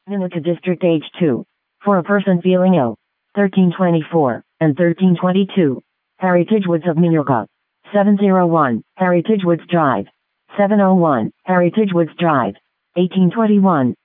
Minooka District age 2. For a person feeling ill. 1324 and 1322. Heritage Woods of Minooka. 701 Heritage Woods Drive. 701 Heritage Woods Drive. 1821